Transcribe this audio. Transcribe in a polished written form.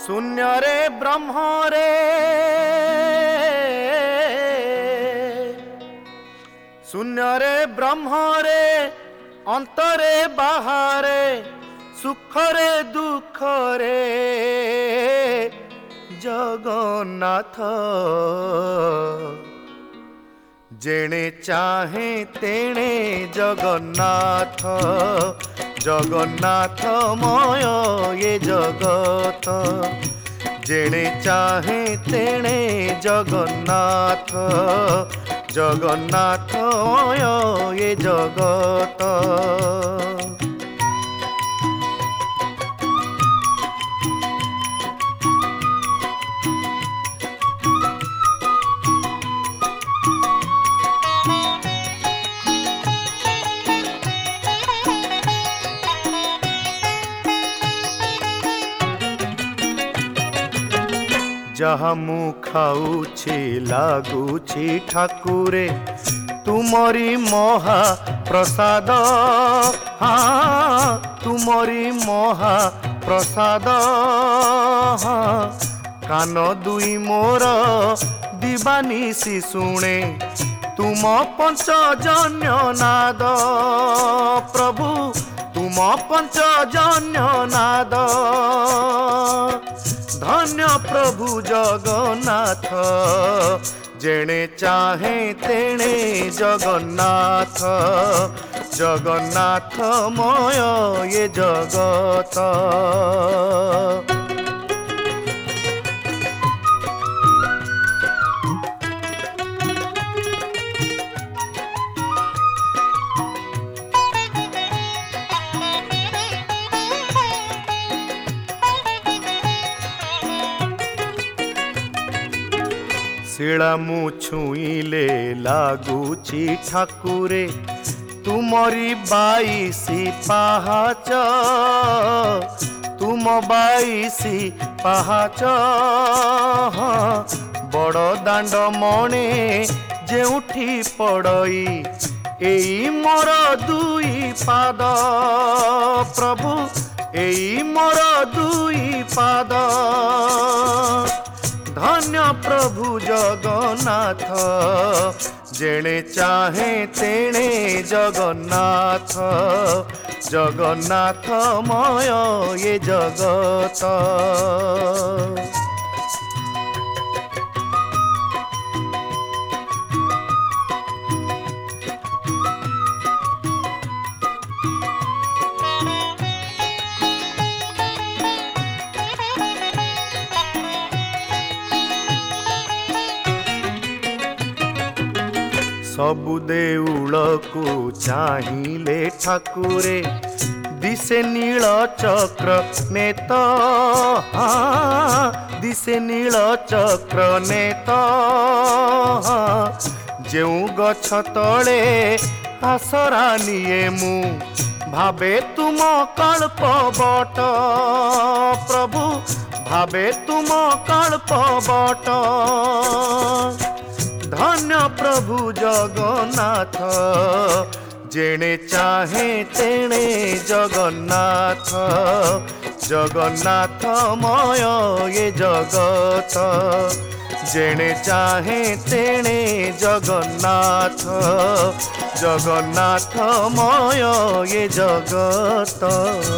शून्य रे ब्रह्म रे शून्य रे ब्रह्म रे अंतरे बाहरे सुख रे दुख रे जगन्नाथ जेणे चाहे तेणे जगन्नाथ जगन्नाथमय ये जगत जेणे चाहे तेणे जगन्नाथ जगन्नाथमय ये जगत। जहाँ मु खाऊछि लागुछि ठाकुरे तुमरी महा प्रसाद हाँ तुमरी महा प्रसाद हाँ कान दुई मोर दिवानिसी शुणे तुम पंचजन्य नाद प्रभु तुम पंचजन्य नाद धन्य प्रभु जगन्नाथ जेणे चाहे तेणे जगन्नाथ जगन्नाथमय ये जगत। शिला मु छुईले लागुछि ठाकुरे तुमरी बाईसी पहाच तुम बाईसी पहाच बड़ दांड मणे जेउठी पड़ई एई मोर दुई पाद प्रभु एई मोर दुई पाद धन्य प्रभु जगन्नाथ जेणे चाहे तेणे जगन्नाथ जगन्नाथमय ये जगत। सबु देउल को चाहिए ठाकुरे दिसे नील चक्र नेत हाँ दिसे नील चक्र नेत जो गछ तले आसरा निये मु भावे तुम कल्प बट प्रभु भावे तुम कल्प बट धन्य प्रभु जगन्नाथ जेणे चाहे तेणे जगन्नाथ जगन्नाथमय ये जगत जेणे चाहे तेणे जगन्नाथ जगन्नाथमय ये जगत।